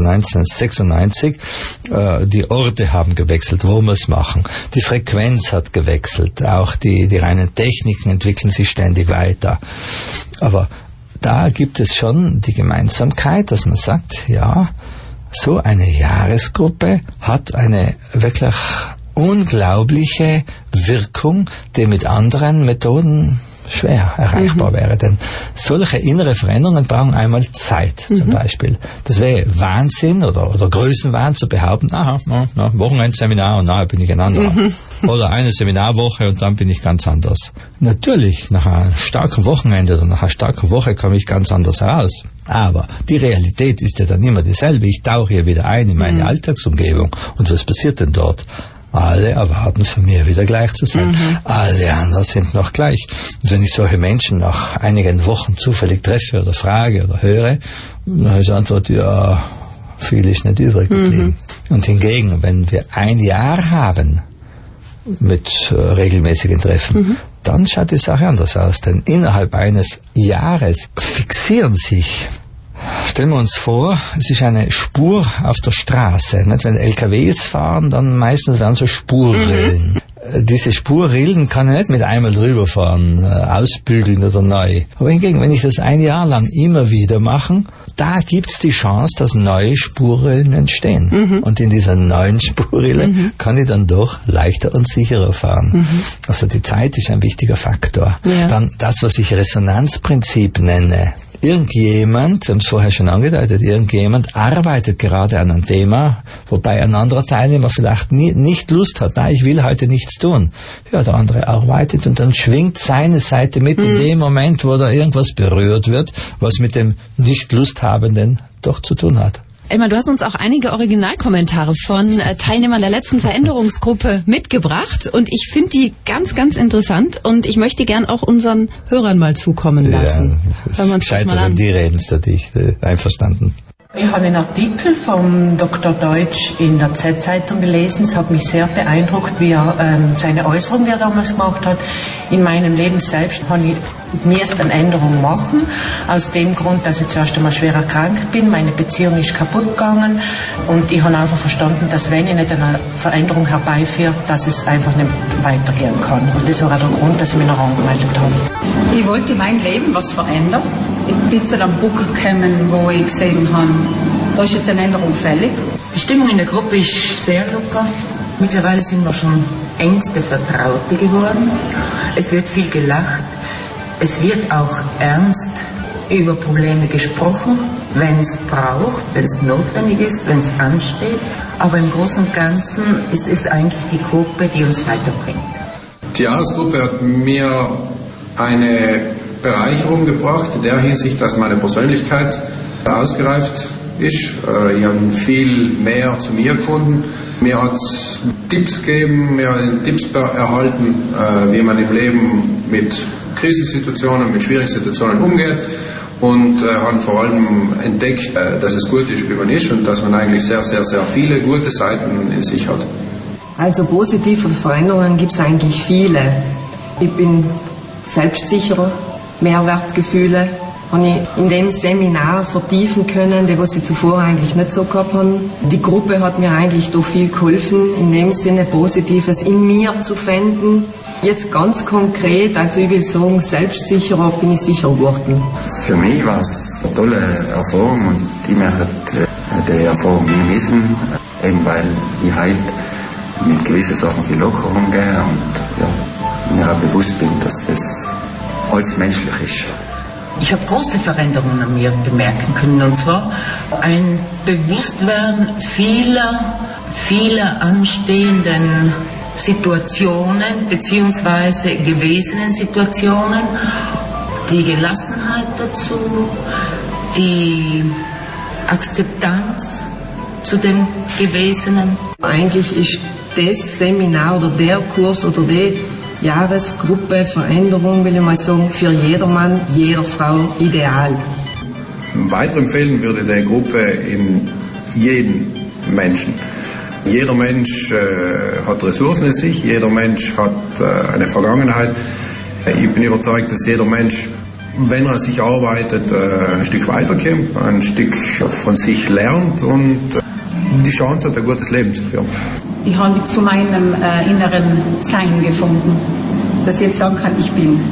1996. Die Orte haben gewechselt, wo wir es machen. Die Frequenz hat gewechselt. Auch die reinen Techniken entwickeln sich ständig weiter. Aber da gibt es schon die Gemeinsamkeit, dass man sagt, ja, so eine Jahresgruppe hat eine wirklich unglaubliche Wirkung, die mit anderen Methoden schwer erreichbar wäre. Denn solche innere Veränderungen brauchen einmal Zeit, zum Beispiel. Das wäre Wahnsinn oder Größenwahn zu behaupten, Wochenendseminar und nachher bin ich ein anderer. Oder eine Seminarwoche und dann bin ich ganz anders. Natürlich, nach einem starken Wochenende oder nach einer starken Woche komme ich ganz anders heraus. Aber die Realität ist ja dann immer dieselbe. Ich tauche hier wieder ein in meine Alltagsumgebung. Und was passiert denn dort? Alle erwarten von mir wieder gleich zu sein. Alle anderen sind noch gleich. Und wenn ich solche Menschen nach einigen Wochen zufällig treffe oder frage oder höre, dann ist die Antwort, ja, viel ist nicht übrig geblieben. Und hingegen, wenn wir ein Jahr haben mit regelmäßigen Treffen, dann schaut die Sache anders aus. Denn innerhalb eines Jahres fixieren sich, stellen wir uns vor, es ist eine Spur auf der Straße. Nicht? Wenn LKWs fahren, dann meistens werden so Spurrillen. Diese Spurrillen kann ich nicht mit einmal drüber fahren, ausbügeln oder neu. Aber hingegen, wenn ich das ein Jahr lang immer wieder mache, da gibt's die Chance, dass neue Spurrillen entstehen. Und in dieser neuen Spurrille kann ich dann doch leichter und sicherer fahren. Also die Zeit ist ein wichtiger Faktor. Ja. Dann das, was ich Resonanzprinzip nenne. Irgendjemand, wir haben es vorher schon angedeutet, irgendjemand arbeitet gerade an einem Thema, wobei ein anderer Teilnehmer vielleicht nicht Lust hat, ich will heute nichts tun. Ja, der andere arbeitet und dann schwingt seine Seite mit in dem Moment, wo da irgendwas berührt wird, was mit dem Nicht-Lusthabenden doch zu tun hat. Elmar, du hast uns auch einige Originalkommentare von Teilnehmern der letzten Veränderungsgruppe mitgebracht und ich finde die ganz, ganz interessant und ich möchte gern auch unseren Hörern mal zukommen lassen. Ja, hören wir uns das mal an. Die reden statt ich, einverstanden. Ich habe einen Artikel vom Dr. Deutsch in der Z-Zeitung gelesen. Es hat mich sehr beeindruckt, wie er seine Äußerung, die er damals gemacht hat. In meinem Leben selbst habe ich mir erst eine Änderung machen, aus dem Grund, dass ich zuerst einmal schwer erkrankt bin. Meine Beziehung ist kaputt gegangen und ich habe einfach verstanden, dass wenn ich nicht eine Veränderung herbeiführe, dass es einfach nicht weitergehen kann. Und das war auch der Grund, dass ich mich noch angemeldet habe. Ich wollte mein Leben was verändern. Ich bin zu einem Buch gekommen, wo ich gesehen habe, da ist jetzt eine Änderung fällig. Die Stimmung in der Gruppe ist sehr locker. Mittlerweile sind wir schon engste Vertraute geworden. Es wird viel gelacht. Es wird auch ernst über Probleme gesprochen, wenn es braucht, wenn es notwendig ist, wenn es ansteht. Aber im Großen und Ganzen ist es eigentlich die Gruppe, die uns weiterbringt. Die Jahresgruppe hat mir eine Bereicherung gebracht, in der Hinsicht, dass meine Persönlichkeit ausgereift ist. Ich habe viel mehr zu mir gefunden. Mir hat es Tipps gegeben, mir hat Tipps erhalten, wie man im Leben mit Krisensituationen, mit schwierigen Situationen umgeht und habe vor allem entdeckt, dass es gut ist, wie man ist und dass man eigentlich sehr, sehr, sehr viele gute Seiten in sich hat. Also positive Veränderungen gibt es eigentlich viele. Ich bin selbstsicherer, Mehrwertgefühle habe ich in dem Seminar vertiefen können, die was ich zuvor eigentlich nicht so gehabt habe. Die Gruppe hat mir eigentlich da viel geholfen, in dem Sinne Positives in mir zu finden. Jetzt ganz konkret, also ich will sagen, selbstsicherer bin ich sicher geworden. Für mich war es eine tolle Erfahrung und ich möchte die Erfahrung nie missen, eben weil ich heute mit gewissen Sachen viel lockerer umgehe und mir auch bewusst bin, dass das alles menschlich ist. Ich habe große Veränderungen an mir bemerken können, und zwar ein Bewusstwerden vieler anstehenden Situationen bzw. gewesenen Situationen, die Gelassenheit dazu, die Akzeptanz zu dem Gewesenen. Eigentlich ist das Seminar oder der Kurs oder die Jahresgruppe Veränderung, will ich mal sagen, für jedermann, jeder Frau ideal. Weiterempfehlen würde ich die Gruppe in jeden Menschen. Jeder Mensch hat Ressourcen in sich, jeder Mensch hat eine Vergangenheit. Ich bin überzeugt, dass jeder Mensch, wenn er sich arbeitet, ein Stück weiterkommt, ein Stück von sich lernt und die Chance hat, ein gutes Leben zu führen. Ich habe zu meinem inneren Sein gefunden, dass ich jetzt sagen kann, ich bin.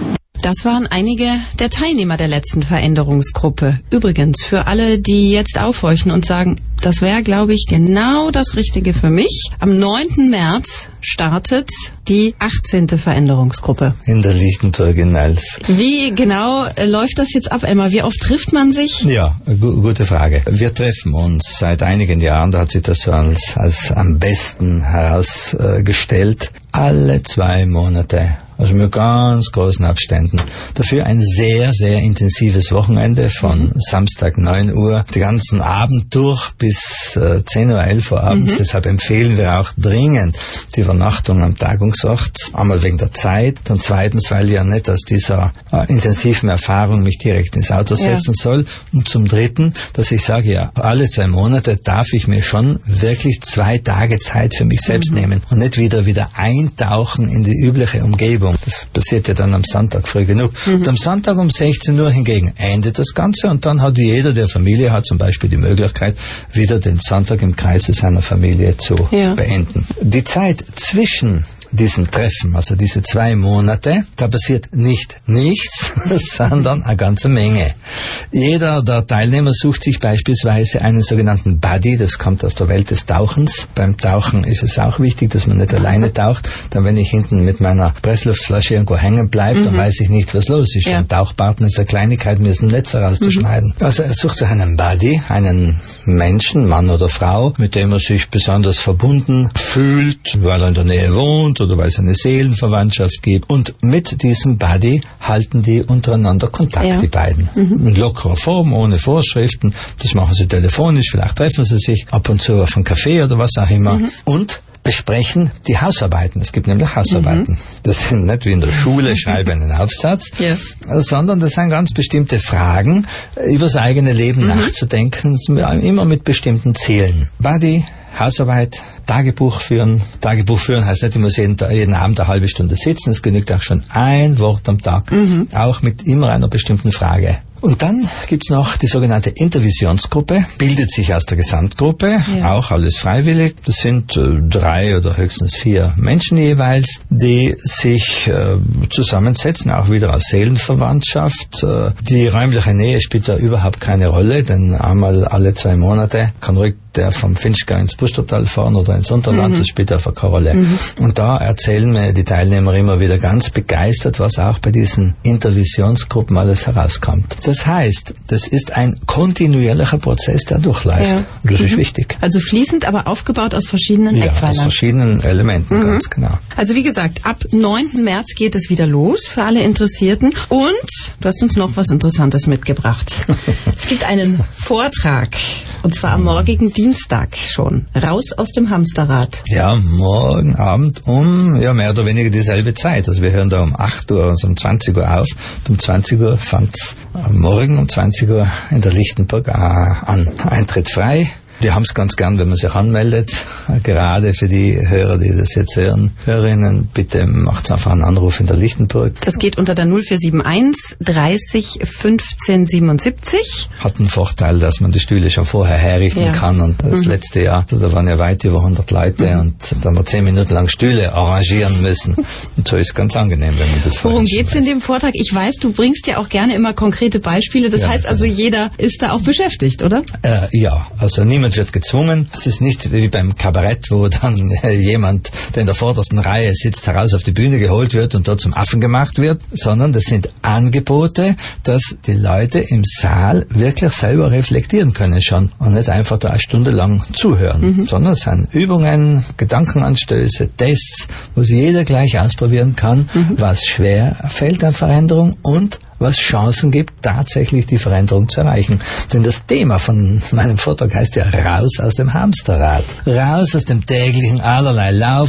Das waren einige der Teilnehmer der letzten Veränderungsgruppe. Übrigens, für alle, die jetzt aufhorchen und sagen, das wäre, glaube ich, genau das Richtige für mich. Am 9. März startet die 18. Veränderungsgruppe. In der Lichtenburg in Nals. Wie genau läuft das jetzt ab, Elmar? Wie oft trifft man sich? Ja, gute Frage. Wir treffen uns seit einigen Jahren, da hat sich das so als am besten herausgestellt, alle 2 Monate. Also mit ganz großen Abständen. Dafür ein sehr, sehr intensives Wochenende von Samstag 9 Uhr, den ganzen Abend durch bis 10 Uhr, 11 Uhr abends. Deshalb empfehlen wir auch dringend die Übernachtung am Tagungsort. Einmal wegen der Zeit, dann zweitens, weil ich ja nicht aus dieser intensiven Erfahrung mich direkt ins Auto setzen soll. Und zum Dritten, dass ich sage, ja, alle 2 Monate darf ich mir schon wirklich 2 Tage Zeit für mich selbst nehmen und nicht wieder eintauchen in die übliche Umgebung. Das passiert ja dann am Sonntag früh genug. Und am Sonntag um 16 Uhr hingegen endet das Ganze und dann hat jeder, der Familie hat, zum Beispiel die Möglichkeit, wieder den Sonntag im Kreise seiner Familie zu beenden. Die Zeit zwischen diesen Treffen, also diese 2 Monate, da passiert nicht nichts, sondern eine ganze Menge. Jeder der Teilnehmer sucht sich beispielsweise einen sogenannten Buddy, das kommt aus der Welt des Tauchens. Beim Tauchen ist es auch wichtig, dass man nicht alleine taucht, dann wenn ich hinten mit meiner Pressluftflasche irgendwo hängen bleibe, dann weiß ich nicht, was los ist. Ein Tauchpartner ist eine Kleinigkeit, mir ist ein Netz herauszuschneiden. Also er sucht sich einen Buddy, einen Menschen, Mann oder Frau, mit dem er sich besonders verbunden fühlt, weil er in der Nähe wohnt oder weil es eine Seelenverwandtschaft gibt. Und mit diesem Buddy halten die untereinander Kontakt, die beiden. In lockerer Form, ohne Vorschriften. Das machen sie telefonisch, vielleicht treffen sie sich ab und zu auf einen Café oder was auch immer. Und besprechen die Hausarbeiten. Es gibt nämlich Hausarbeiten. Das sind nicht wie in der Schule, schreibe einen Aufsatz, sondern das sind ganz bestimmte Fragen, über das eigene Leben nachzudenken, immer mit bestimmten Zielen. Buddy, Hausarbeit, Tagebuch führen. Tagebuch führen heißt nicht, ich muss jeden Abend eine halbe Stunde sitzen. Es genügt auch schon ein Wort am Tag. Auch mit immer einer bestimmten Frage. Und dann gibt's noch die sogenannte Intervisionsgruppe, bildet sich aus der Gesamtgruppe, auch alles freiwillig. Das sind 3 oder höchstens 4 Menschen jeweils, die sich zusammensetzen, auch wieder aus Seelenverwandtschaft. Die räumliche Nähe spielt da überhaupt keine Rolle, denn einmal alle 2 Monate kann ruhig der vom Finchgau ins Pustertal fahren oder ins Unterland, das spielt einfach keine Rolle. Und da erzählen mir die Teilnehmer immer wieder ganz begeistert, was auch bei diesen Intervisionsgruppen alles herauskommt. Das heißt, das ist ein kontinuierlicher Prozess, der durchläuft. Und das ist wichtig. Also fließend, aber aufgebaut aus verschiedenen Eckpfeilern. Aus verschiedenen Elementen, ganz genau. Also wie gesagt, ab 9. März geht es wieder los für alle Interessierten. Und du hast uns noch was Interessantes mitgebracht. Es gibt einen Vortrag. Und zwar am morgigen Dienstag schon. Raus aus dem Hamsterrad. Ja, morgen Abend um mehr oder weniger dieselbe Zeit. Also wir hören da um 8 Uhr, also um 20 Uhr auf. Und um 20 Uhr fängt's morgen um 20 Uhr in der Lichtenburg an. Eintritt frei. Die haben es ganz gern, wenn man sich anmeldet. Gerade für die Hörer, die das jetzt hören, Hörerinnen, bitte macht einfach einen Anruf in der Lichtenburg. Das geht unter der 0471 30 15 77. Hat einen Vorteil, dass man die Stühle schon vorher herrichten kann. Und das letzte Jahr, da waren ja weit über 100 Leute und da haben wir 10 Minuten lang Stühle arrangieren müssen. Und so ist es ganz angenehm, wenn man das vorher Worum geht's in dem Vortrag? Ich weiß, du bringst ja auch gerne immer konkrete Beispiele. Das heißt also, jeder ist da auch beschäftigt, oder? Ja, also niemand wird gezwungen. Es ist nicht wie beim Kabarett, wo dann jemand, der in der vordersten Reihe sitzt, heraus auf die Bühne geholt wird und dort zum Affen gemacht wird, sondern das sind Angebote, dass die Leute im Saal wirklich selber reflektieren können schon und nicht einfach da eine Stunde lang zuhören, sondern es sind Übungen, Gedankenanstöße, Tests, wo sich jeder gleich ausprobieren kann, was schwer fällt an Veränderung und was Chancen gibt, tatsächlich die Veränderung zu erreichen. Denn das Thema von meinem Vortrag heißt ja raus aus dem Hamsterrad. Raus aus dem täglichen allerlei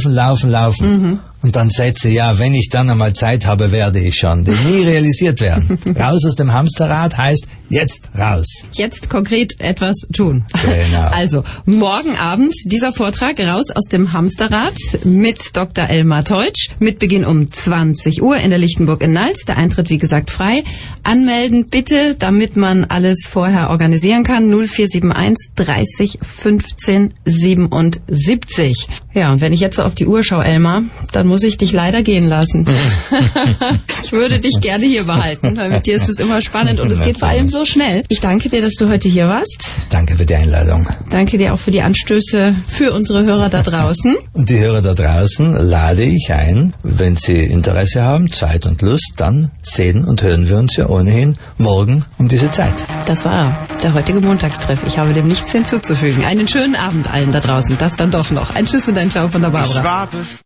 Laufen. Und dann Sätze, wenn ich dann einmal Zeit habe, werde ich schon, die nie realisiert werden. Raus aus dem Hamsterrad heißt jetzt raus. Jetzt konkret etwas tun. Genau. Also, morgen Abend dieser Vortrag raus aus dem Hamsterrad mit Dr. Elmar Teutsch mit Beginn um 20 Uhr in der Lichtenburg in Nals. Der Eintritt, wie gesagt, frei. Anmelden bitte, damit man alles vorher organisieren kann. 0471 30 15 77. Ja, und wenn ich jetzt so auf die Uhr schaue, Elmar, dann muss muss ich dich leider gehen lassen. Ich würde dich gerne hier behalten, weil mit dir ist es immer spannend und es geht vor allem so schnell. Ich danke dir, dass du heute hier warst. Danke für die Einladung. Danke dir auch für die Anstöße für unsere Hörer da draußen. Und die Hörer da draußen lade ich ein, wenn sie Interesse haben, Zeit und Lust, dann sehen und hören wir uns ja ohnehin morgen um diese Zeit. Das war der heutige Montagstreff. Ich habe dem nichts hinzuzufügen. Einen schönen Abend allen da draußen. Das dann doch noch. Ein Tschüss und ein Ciao von der Barbara.